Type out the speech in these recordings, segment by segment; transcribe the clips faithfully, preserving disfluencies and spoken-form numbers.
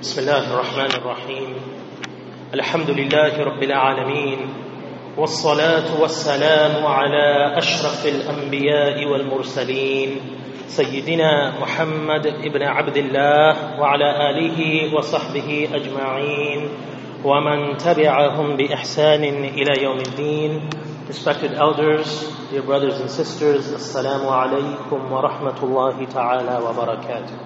بسم الله الرحمن الرحيم الحمد لله رب العالمين والصلاة والسلام على أشرف الأنبياء والمرسلين سيدنا محمد ابن عبد الله وعلى آله وصحبه أجمعين ومن تبعهم بإحسان إلى يوم الدين. Respected elders, dear brothers and sisters, Assalamu alaikum wa rahmatullahi ta'ala wa barakatuh.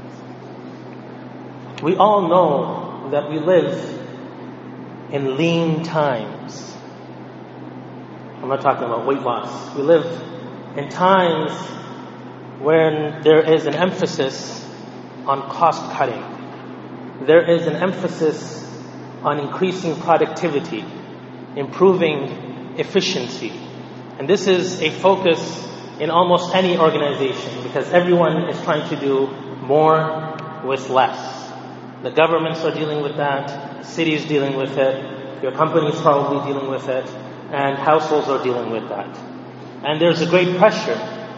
We all know that we live in lean times. I'm not talking about weight loss. We live in times when there is an emphasis on cost cutting. There is an emphasis on increasing productivity, improving efficiency. And this is a focus in almost any organization because everyone is trying to do more with less. The governments are dealing with that, cities dealing with it, your company is probably dealing with it, and households are dealing with that. And there's a great pressure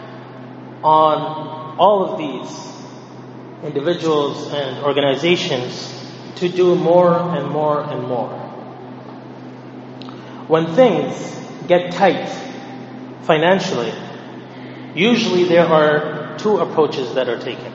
on all of these individuals and organizations to do more and more and more. When things get tight financially, usually there are two approaches that are taken.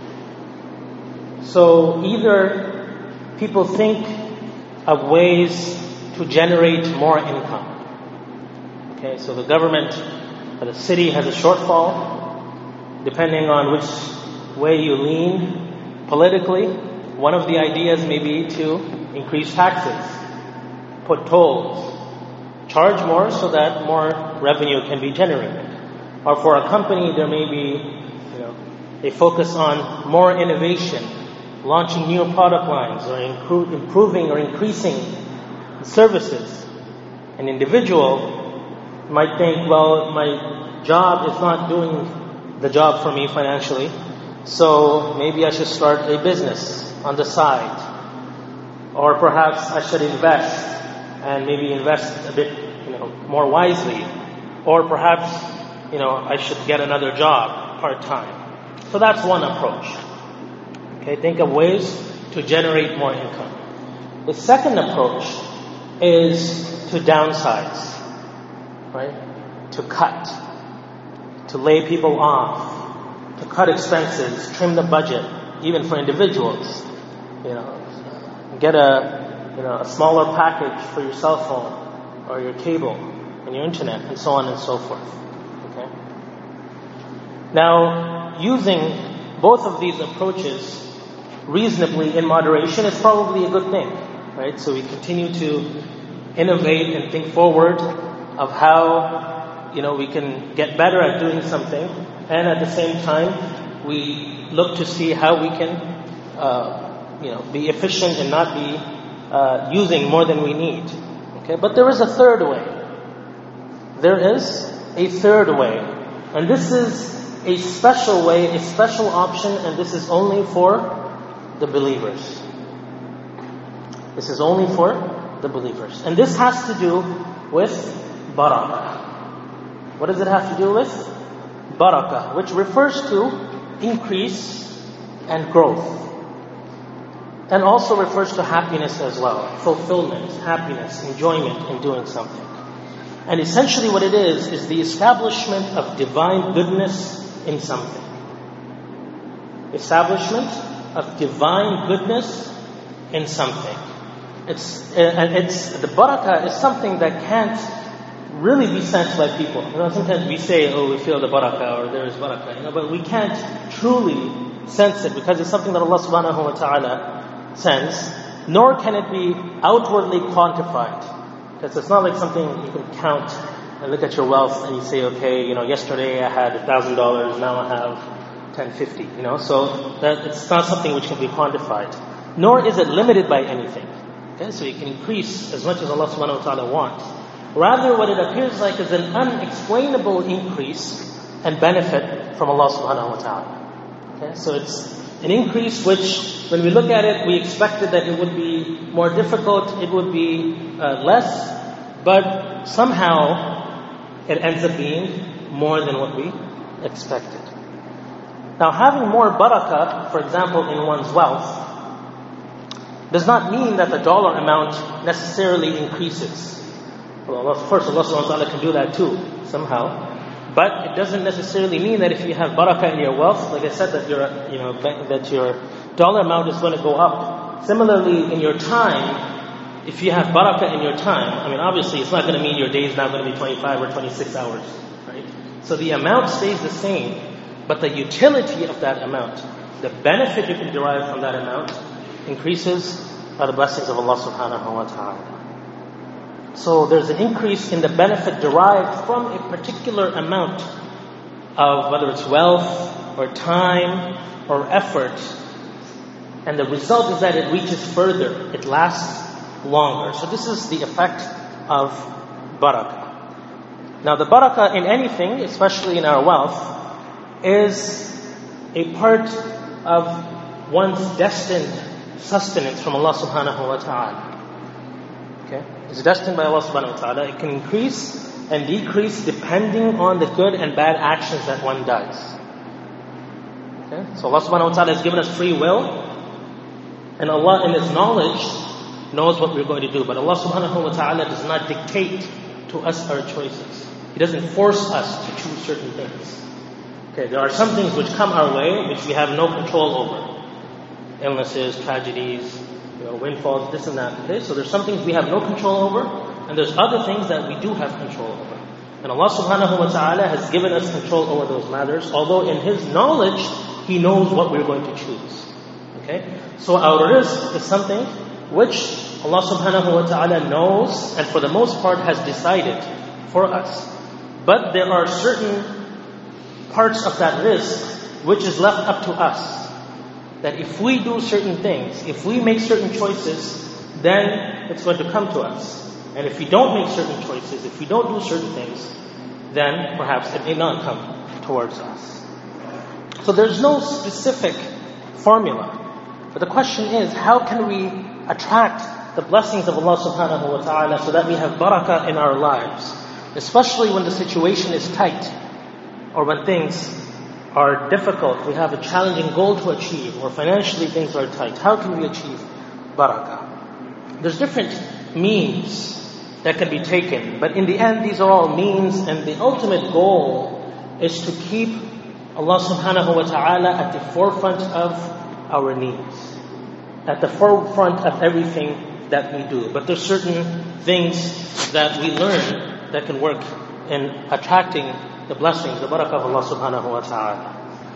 So either people think of ways to generate more income. Okay, so the government or the city has a shortfall. Depending on which way you lean politically, one of the ideas may be to increase taxes, put tolls, charge more so that more revenue can be generated. Or for a company, there may be, you know, a focus on more innovation, launching new product lines, or improve, improving or increasing services. An individual might think, well, my job is not doing the job for me financially, so maybe I should start a business on the side. Or perhaps I should invest, and maybe invest a bit, you know, more wisely. Or perhaps, you know, I should get another job part-time. So that's one approach. Okay, think of ways to generate more income. The second approach is to downsize, right? To cut, to lay people off, to cut expenses, trim the budget, even for individuals. You know, get a you know a smaller package for your cell phone or your cable and your internet, and so on and so forth. Okay. Now, using both of these approaches reasonably in moderation is probably a good thing, right? So we continue to innovate and think forward of how, you know, we can get better at doing something, and at the same time, we look to see how we can, uh, you know, be efficient and not be uh, using more than we need. Okay, but there is a third way. There is a third way, and this is a special way, a special option, and this is only for the believers. This is only for the believers. And this has to do with barakah. What does it have to do with? Barakah, which refers to increase and growth. And also refers to happiness as well. Fulfillment, happiness, enjoyment in doing something. And essentially what it is, is the establishment of divine goodness in something. Establishment of divine goodness in something. It's and it's the barakah is something that can't really be sensed by people. You know, sometimes we say, "Oh, we feel the barakah," or "There is barakah," you know, but we can't truly sense it because it's something that Allah Subhanahu wa Taala sends. Nor can it be outwardly quantified, because it's not like something you can count and look at your wealth and you say, "Okay, you know, yesterday I had a thousand dollars, now I have ten fifty, you know, so that it's not something which can be quantified. Nor is it limited by anything. Okay, so you can increase as much as Allah subhanahu wa ta'ala wants. Rather, what it appears like is an unexplainable increase and benefit from Allah subhanahu wa ta'ala. Okay, so it's an increase which, when we look at it, we expected that it would be more difficult, it would be uh, less, but somehow it ends up being more than what we expected. Now, having more barakah, for example, in one's wealth, does not mean that the dollar amount necessarily increases. Well, Allah, of course, Allah subhanahu wa ta'ala can do that too, somehow. But it doesn't necessarily mean that if you have barakah in your wealth, like I said, that your, you know, that your dollar amount is going to go up. Similarly, in your time, if you have barakah in your time, I mean, obviously, it's not going to mean your day is now going to be twenty-five or twenty-six hours, right? So the amount stays the same, but the utility of that amount, the benefit you can derive from that amount, increases by the blessings of Allah subhanahu wa ta'ala. So there's an increase in the benefit derived from a particular amount of whether it's wealth or time or effort. And the result is that it reaches further. It lasts longer. So this is the effect of barakah. Now the barakah in anything, especially in our wealth, is a part of one's destined sustenance from Allah subhanahu wa ta'ala. Okay? It's destined by Allah subhanahu wa ta'ala. It can increase and decrease depending on the good and bad actions that one does. Okay? So Allah subhanahu wa ta'ala has given us free will, and Allah in His knowledge knows what we're going to do. But Allah subhanahu wa ta'ala does not dictate to us our choices. He doesn't force us to choose certain things. Okay, there are some things which come our way which we have no control over. Illnesses, tragedies, you know, windfalls, this and that. Okay, so there's some things we have no control over, and there's other things that we do have control over. And Allah subhanahu wa ta'ala has given us control over those matters, although in His knowledge, He knows what we're going to choose. Okay? So our rizq is something which Allah subhanahu wa ta'ala knows, and for the most part has decided for us. But there are certain parts of that rizq which is left up to us. That if we do certain things, if we make certain choices, then it's going to come to us. And if we don't make certain choices, if we don't do certain things, then perhaps it may not come towards us. So there's no specific formula. But the question is, how can we attract the blessings of Allah subhanahu wa ta'ala so that we have barakah in our lives? Especially when the situation is tight, or when things are difficult, we have a challenging goal to achieve, or financially things are tight. How can we achieve barakah? There's different means that can be taken, but in the end these are all means, and the ultimate goal is to keep Allah subhanahu wa ta'ala at the forefront of our needs, at the forefront of everything that we do. But there's certain things that we learn that can work in attracting the blessings, the barakah of Allah subhanahu wa ta'ala.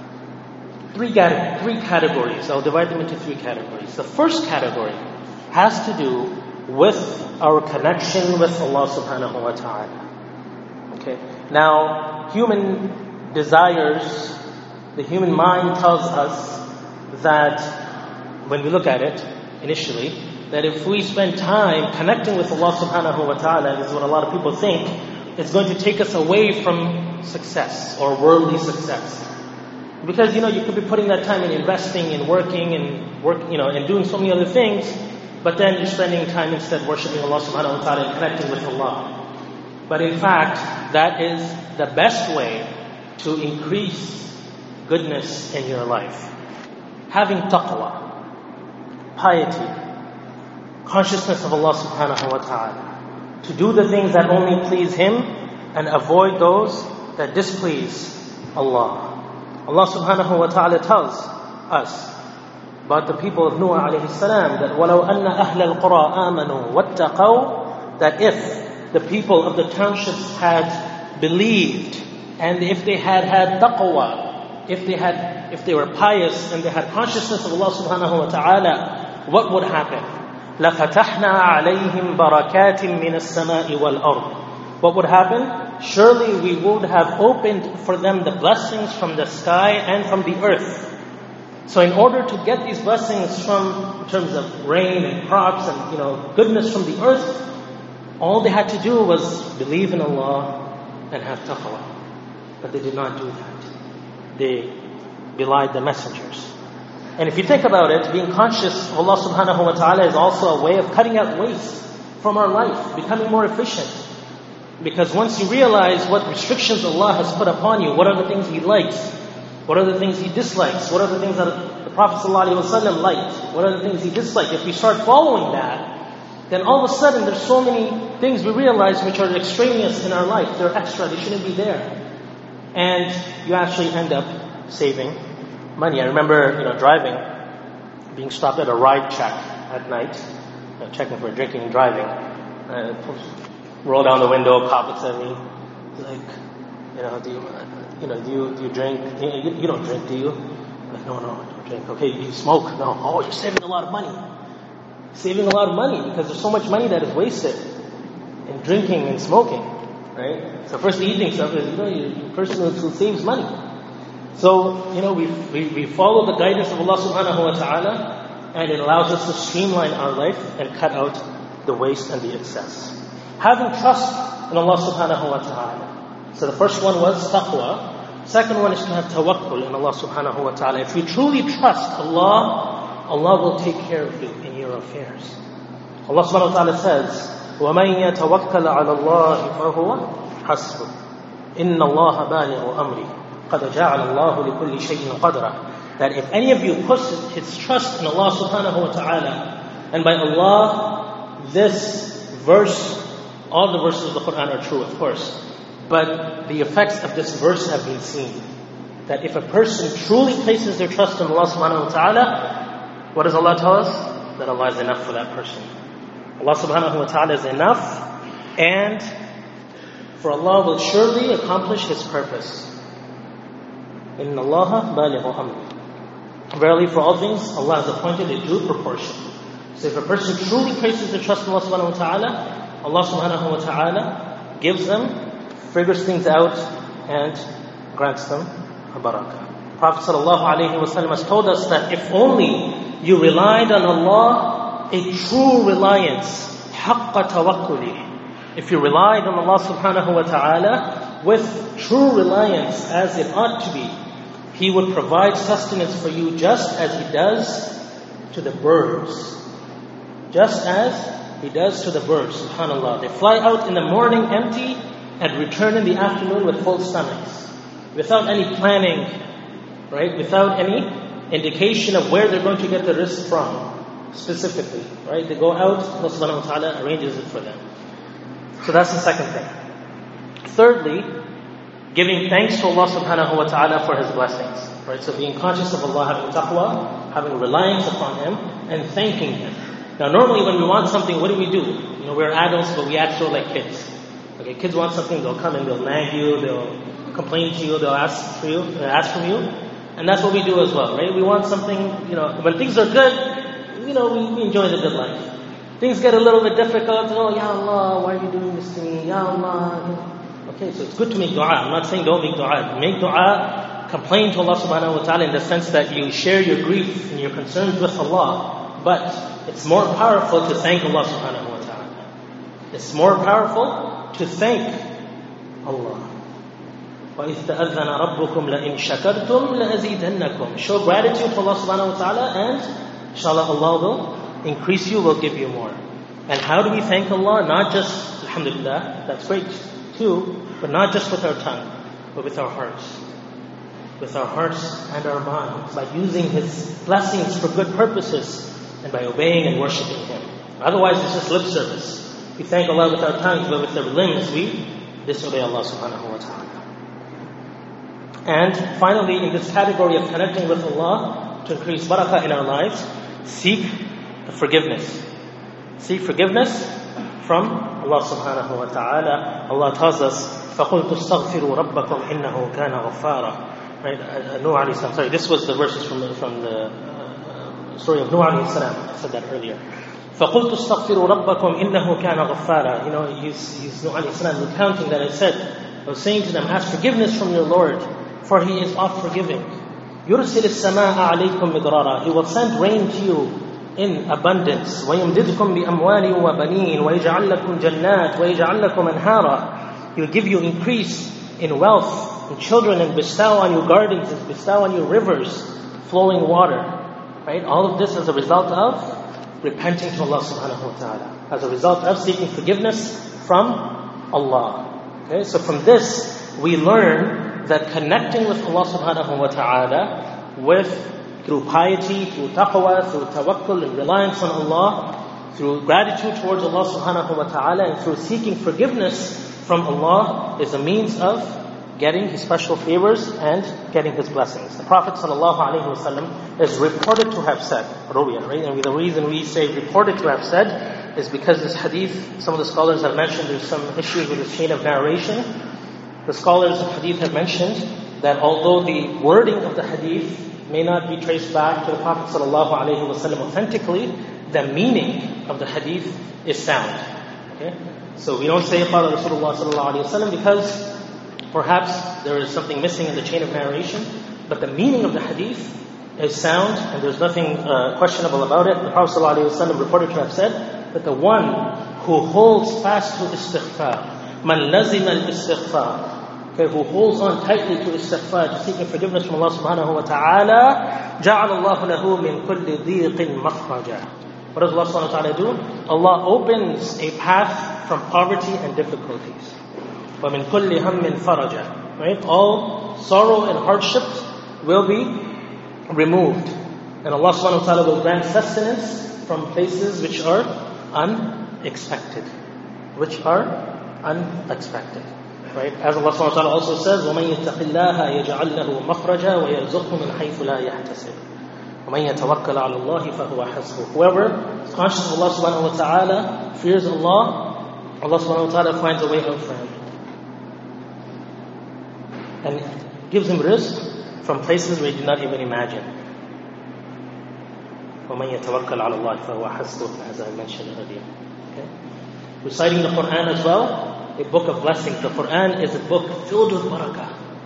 Three, three categories. I'll divide them into three categories. The first category has to do with our connection with Allah subhanahu wa ta'ala. Okay. Now, human desires, the human mind tells us that when we look at it initially, that if we spend time connecting with Allah subhanahu wa ta'ala, this is what a lot of people think, it's going to take us away from success or worldly success. Because, you know, you could be putting that time in investing and working and work, you know, and doing so many other things, but then you're spending time instead worshiping Allah subhanahu wa ta'ala and connecting with Allah. But in fact, that is the best way to increase goodness in your life. Having taqwa, piety, consciousness of Allah subhanahu wa ta'ala. To do the things that only please Him and avoid those that displease Allah. Allah subhanahu wa ta'ala tells us about the people of Nuh alayhi salam that وَلَوْ أَنَّ أَهْلَ الْقُرَىٰ آمَنُوا وَاتَّقَوْا, that if the people of the townships had believed and if they had had taqwa, if they had, if they were pious and they had consciousness of Allah subhanahu wa ta'ala, what would happen? لَفَتَحْنَا عَلَيْهِمْ بَرَكَاتٍ مِّنَ السَّمَاءِ وَالْأَرْضِ. What would happen? Surely we would have opened for them the blessings from the sky and from the earth. So in order to get these blessings from, in terms of rain and crops and, you know, goodness from the earth, all they had to do was believe in Allah and have taqwa. But they did not do that. They belied the messengers. And if you think about it, being conscious of Allah subhanahu wa ta'ala is also a way of cutting out waste from our life, becoming more efficient. Because once you realize what restrictions Allah has put upon you, what are the things He likes, what are the things He dislikes, what are the things that the Prophet ﷺ liked? What are the things he disliked? If we start following that, then all of a sudden there's so many things we realize which are extraneous in our life. They're extra, they shouldn't be there. And you actually end up saving money. I remember, you know, driving, being stopped at a ride check at night, uh, checking for drinking and driving. Uh, roll down the window, cop looks at me, like, you know, do you, uh, you know, do you, do you drink? You, you don't drink, do you? I'm like, no, no, I don't drink. Okay, you smoke? No. Oh, you're saving a lot of money. Saving a lot of money because there's so much money that is wasted in drinking and smoking, right? So first the eating stuff is, you know, you're a person who saves money. So, you know, we, we, we follow the guidance of Allah subhanahu wa ta'ala, and it allows us to streamline our life and cut out the waste and the excess. Having trust in Allah subhanahu wa ta'ala. So the first one was taqwa. Second one is to have tawakkul in Allah subhanahu wa ta'ala. If we truly trust Allah, Allah will take care of you in your affairs. Allah subhanahu wa ta'ala says, وَمَنْ يَتَوَكَّلَ عَلَى اللَّهِ فَهُوَ حَسْبُهُ إِنَّ اللَّهَ بَالِغُ أَمْرِهِ قَدْ جَعَلَ اللَّهُ لِكُلِّ شَيْءٍ قَدْرًا. That if any of you puts his trust in Allah subhanahu wa ta'ala, and by Allah, this verse, all the verses of the Quran are true, of course, but the effects of this verse have been seen. That if a person truly places their trust in Allah subhanahu wa ta'ala, what does Allah tell us? That Allah is enough for that person. Allah subhanahu wa ta'ala is enough, and for Allah will surely accomplish His purpose. Inna Allaha balighu amri. Verily, for all things, Allah has appointed a due proportion. So if a person truly places their trust in Allah subhanahu wa ta'ala, Allah subhanahu wa ta'ala gives them, figures things out, and grants them a barakah. Prophet sallallahu alayhi wa sallam has told us that if only you relied on Allah, a true reliance, haqqa tawakkuli, if you relied on Allah subhanahu wa ta'ala with true reliance as it ought to be, He would provide sustenance for you just as He does to the birds. Just as He does to the birds, subhanAllah. They fly out in the morning empty and return in the afternoon with full stomachs. Without any planning, right? Without any indication of where they're going to get the rizq from, specifically, right? They go out, Allah subhanahu wa ta'ala arranges it for them. So that's the second thing. Thirdly, giving thanks to Allah subhanahu wa ta'ala for His blessings, right? So being conscious of Allah, having taqwa, having reliance upon Him, and thanking Him. Now normally when we want something, what do we do? You know, we're adults, but we act so like kids. Okay, kids want something, they'll come and they'll nag you, they'll complain to you, they'll ask for you, they'll ask from you. And that's what we do as well, right? We want something, you know, when things are good, you know, we, we enjoy the good life. Things get a little bit difficult, oh, Ya Allah, why are you doing this to me? Ya Allah. Okay, so it's good to make dua. I'm not saying don't make dua. Make dua, complain to Allah subhanahu wa ta'ala in the sense that you share your grief and your concerns with Allah. But it's more powerful to thank Allah subhanahu wa ta'ala. It's more powerful to thank Allah. وَإِذْ تَأَذَّنَ رَبُّكُمْ لَإِنْ شَكَرْتُمْ لَأَزِيدَنَّكُمْ. Show gratitude to Allah subhanahu wa ta'ala, and inshallah Allah will increase you, will give you more. And how do we thank Allah? Not just, alhamdulillah, that's great too, but not just with our tongue, but with our hearts. With our hearts and our minds, by using His blessings for good purposes, and by obeying and worshipping Him. Otherwise it's just lip service. We thank Allah with our tongues, but with our limbs we disobey Allah subhanahu wa ta'ala. And finally, in this category of connecting with Allah to increase barakah in our lives, seek forgiveness. Seek forgiveness from Allah subhanahu wa ta'ala. Allah tells us, فَقُلْتُ اسْتَغْفِرُوا رَبَّكُمْ إِنَّهُ كَانَ غَفَّارًا. Right? Uh, Nuh alayhi salam. Sorry, this was the verses from the, from the uh, story of Nuh alayhi salam. I said that earlier. فَقُلْتُ اسْتَغْفِرُوا رَبَّكُمْ إِنَّهُ كَانَ غَفَّارًا. You know, he's, he's Nuh alayhi salam recounting that I said, I was saying to them, ask forgiveness from your Lord, for He is oft forgiving. يُرْسِلِ السَّمَاءَ عَلَيْكُمْ مِدْرَارًا. He will send rain to you in abundance. وَيُمْدِدْكُمْ بِأَمْوَالٍ وَبَنِينَ وَيَجْعَلْ لَكُمْ جَنَّاتٍ وَيَجْعَلْ لَكُمْ أَنْهَارًا. He will give you increase in wealth and children, and bestow on you gardens, and bestow on you rivers, flowing water. Right? All of this as a result of repenting to Allah subhanahu wa ta'ala. As a result of seeking forgiveness from Allah. Okay? So from this, we learn that connecting with Allah subhanahu wa ta'ala with through piety, through taqwa, through tawakkul and reliance on Allah, through gratitude towards Allah subhanahu wa ta'ala, and through seeking forgiveness from Allah is a means of getting His special favors and getting His blessings. The Prophet sallallahu alaihi wasallam is reported to have said, Ruya, right? And the reason we say reported to have said is because this hadith, some of the scholars have mentioned there's some issues with this chain of narration. The scholars of hadith have mentioned that although the wording of the hadith may not be traced back to the Prophet sallallahu alaihi wasallam authentically, the meaning of the hadith is sound. Okay? So we don't say Qala Rasulullah sallallahu alaihi wasallam because perhaps there is something missing in the chain of narration, but the meaning of the hadith is sound and there's nothing uh, questionable about it. The Prophet sallallahu alaihi wasallam reported to have said that the one who holds fast to istighfar, man lazima al-istighfar, okay, who holds on tightly to istighfar, to seeking forgiveness from Allah subhanahu wa ta'ala, جَعَلَ اللَّهُ لَهُ مِنْ كُلِّ ضِيقٍ مَخْرَجًا. What does Allah subhanahu wa ta'ala do? Allah opens a path from poverty and difficulties. وَمِنْ كُلِّ هَمٍّ فَرَجًا. Right? All sorrow and hardship will be removed. And Allah subhanahu wa ta'ala will grant sustenance from places which are unexpected. Which are unexpected. Right? As Allah subhanahu wa ta'ala also says, وَمَنْ يَتَّقِ اللَّهَ يَجْعَلْ لَهُ مَخْرَجًا وَيَرْزُقْهُ مِنْ حَيْثُ لَا يَحْتَسِبُ وَمَنْ يَتَوَكَّلْ عَلَى اللَّهِ فَهُوَ حَسْبُهُ. Whoever is conscious of Allah subhanahu wa ta'ala, fears Allah, Allah subhanahu wa ta'ala finds a way out for him. And gives him rizq from places where he did not even imagine. وَمَنْ يَتَوَكَّلْ عَلَى اللَّهِ فَهُوَ حَسْبُهُ, as I mentioned earlier. Okay? Reciting the Quran as well, a book of blessings. The Quran is a book filled with barakah,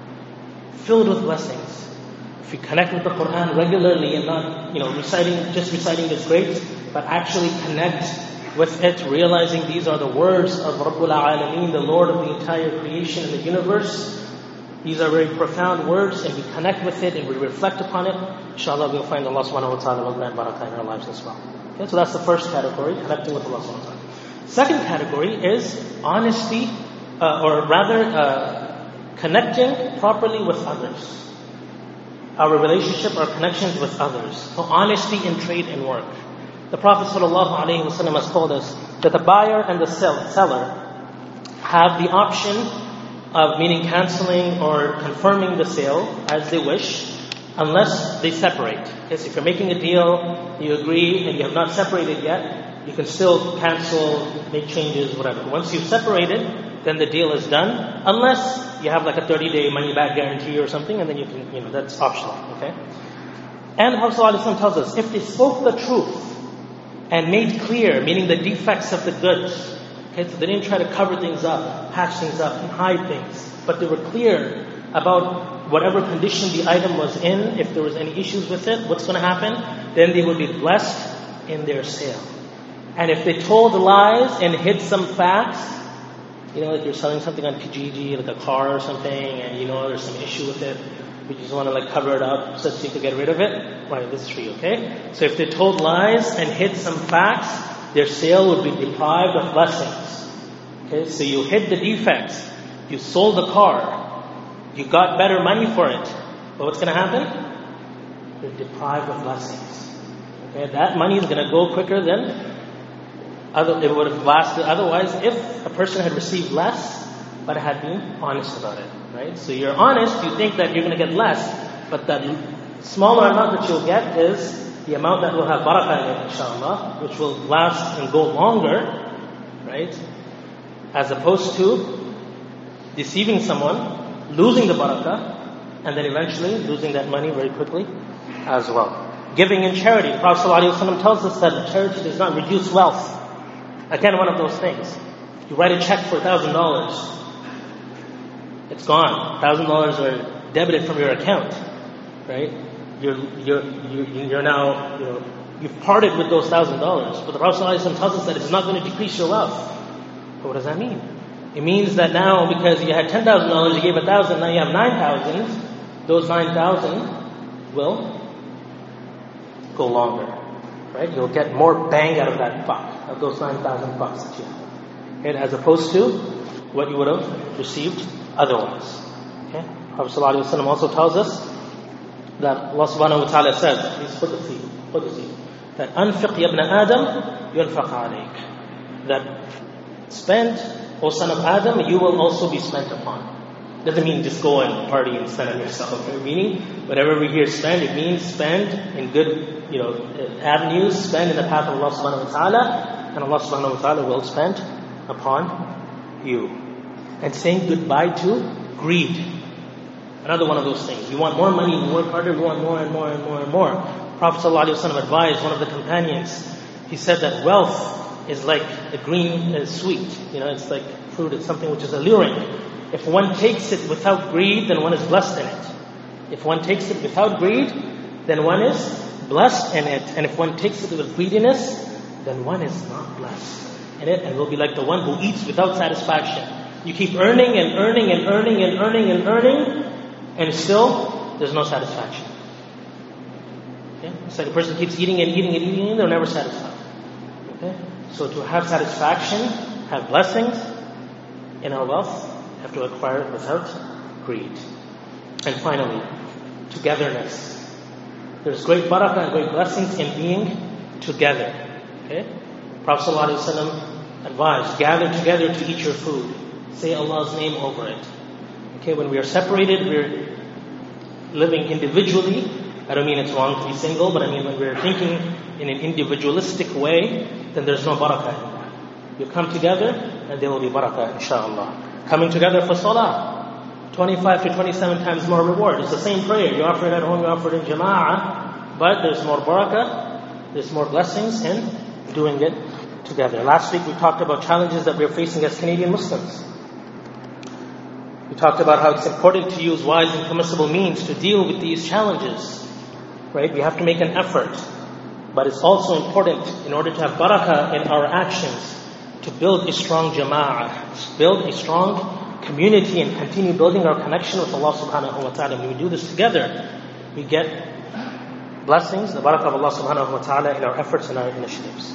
filled with blessings. If you connect with the Quran regularly and not, you know, reciting, just reciting is great, but actually connect with it, realizing these are the words of Rabbul Alameen, the Lord of the entire creation and the universe. These are very profound words, and we connect with it and we reflect upon it. Inshallah, we'll find Allah subhanahu wa ta'ala will grant barakah in our lives as well. Okay, so that's the first category, connecting with Allah subhanahu wa ta'ala. Second category is honesty, uh, or rather, uh, connecting properly with others. Our relationship, our connections with others. So honesty in trade and work. The Prophet sallallahu alaihi wasallam has told us that the buyer and the seller have the option of meaning canceling or confirming the sale as they wish, unless they separate. Okay, so if you're making a deal, you agree, and you have not separated yet, you can still cancel, make changes, whatever. Once you've separated, then the deal is done, unless you have like a thirty-day money-back guarantee or something, and then you can, you know, that's optional, okay? And the Prophet ﷺ tells us, if they spoke the truth and made clear, meaning the defects of the goods, okay, so they didn't try to cover things up, patch things up, and hide things, but they were clear about whatever condition the item was in, if there was any issues with it, what's going to happen, then they would be blessed in their sale. And if they told lies and hid some facts, you know, like you're selling something on Kijiji, like a car or something, and you know there's some issue with it, but you just want to like cover it up so that you can get rid of it, right, this is for you, okay? So if they told lies and hid some facts, their sale would be deprived of blessings. Okay, so you hid the defects, you sold the car, you got better money for it, but what's going to happen? You're deprived of blessings. Okay, that money is going to go quicker than Other, it would have lasted otherwise if a person had received less, but had been honest about it, right? So you're honest, you think that you're going to get less, but that smaller amount that you'll get is the amount that will have barakah in it, inshallah, which will last and go longer, right? As opposed to deceiving someone, losing the barakah, and then eventually losing that money very quickly as well. Giving in charity. The Prophet ﷺ tells us that charity does not reduce wealth. Again, one of those things. You write a check for a thousand dollars. It's gone. A thousand dollars are debited from your account, right? You're you're you're, you're now you know you've parted with those thousand dollars. But the Prophet ﷺ tells us that it's not going to decrease your wealth. But what does that mean? It means that now because you had ten thousand dollars, you gave a thousand. Now you have nine thousand. Those nine thousand will go longer. Right? You'll get more bang out of that buck, of those nine thousand bucks that you have. Okay? As opposed to what you would have received otherwise. Okay? Prophet ﷺ also tells us that Allah subhanahu wa ta'ala says, please put the seat, put the seat, that أنفق يا ابن آدم ينفق عليك, that spend, O son of Adam, you will also be spent upon. Doesn't mean just go and party and spend on yourself. Meaning, whatever we hear spend, it means spend in good, you know, avenues, spend in the path of Allah subhanahu wa ta'ala, and Allah subhanahu wa ta'ala will spend upon you. And saying goodbye to greed. Another one of those things. You want more money, you work harder, you want more and more and more and more. Prophet sallallahu alaihi wasallam advised one of the companions, he said that wealth is like a green uh, sweet. You know, it's like fruit, it's something which is alluring. If one takes it without greed, then one is blessed in it. If one takes it without greed, then one is blessed in it. And if one takes it with greediness, then one is not blessed in it, and will be like the one who eats without satisfaction. You keep earning and earning and earning and earning and earning, and still there's no satisfaction. Okay? So the person keeps eating and eating and eating, and they're never satisfied. Okay? So to have satisfaction, have blessings in our wealth, have to acquire it without greed. And finally, togetherness. There's great barakah and great blessings in being together. Okay? Prophet ﷺ advised, gather together to eat your food. Say Allah's name over it. Okay, when we are separated, we're living individually. I don't mean it's wrong to be single, but I mean when we're thinking in an individualistic way, then there's no barakah anymore. You come together, and there will be barakah, inshallah. Coming together for salah, twenty-five to twenty-seven times more reward. It's the same prayer. You offer it at home, you offer it in jama'ah, but there's more barakah, there's more blessings in doing it together. Last week we talked about challenges that we're facing as Canadian Muslims. We talked about how it's important to use wise and permissible means to deal with these challenges. Right? We have to make an effort. But it's also important, in order to have barakah in our actions, to build a strong jama'ah, to build a strong community and continue building our connection with Allah subhanahu wa ta'ala. When we do this together, we get blessings, the barakah of Allah subhanahu wa ta'ala in our efforts and our initiatives.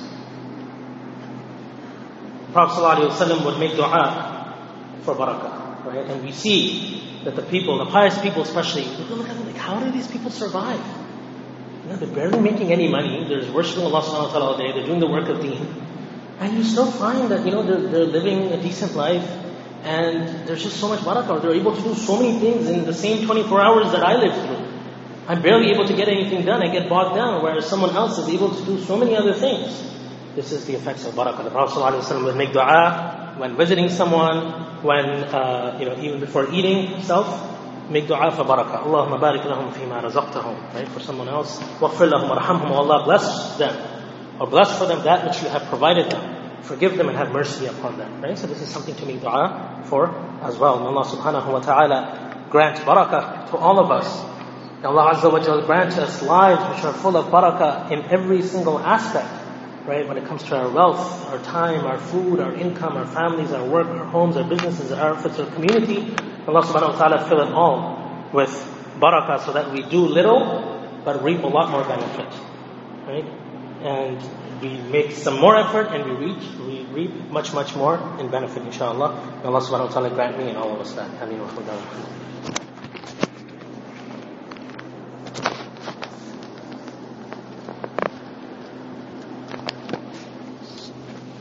Prophet sallallahu alaihi wasallam would make dua for barakah, right? And we see that the people, the pious people especially, we look at them like, how do these people survive? You know, they're barely making any money. They're worshipping Allah subhanahu wa ta'ala all day. They're doing the work of deen. And you still find that, you know, they're, they're living a decent life, and there's just so much barakah. They're able to do so many things in the same twenty-four hours that I live through. I'm barely able to get anything done. I get bogged down, whereas someone else is able to do so many other things. This is the effects of barakah. The Prophet ﷺ would make dua when visiting someone, when, uh, you know, even before eating himself, make dua for barakah. Allahumma barik lahum fima razaqtahum, right? For someone else. Waghfir lahum warhamhum. Allah bless them, or bless for them that which you have provided them. Forgive them and have mercy upon them, right? So this is something to make dua for as well. May Allah subhanahu wa ta'ala grant barakah to all of us. May Allah Azza wa Jalla grant us lives which are full of barakah in every single aspect. Right, when it comes to our wealth, our time, our food, our income, our families, our work, our homes, our businesses, our efforts, our community, Allah subhanahu wa ta'ala fill it all with barakah so that we do little but reap a lot more benefit. Right? And we make some more effort and we reach, we reap much, much more in benefit, inshallah. May Allah subhanahu wa ta'ala grant me and all of us that. Ameen wa khudam.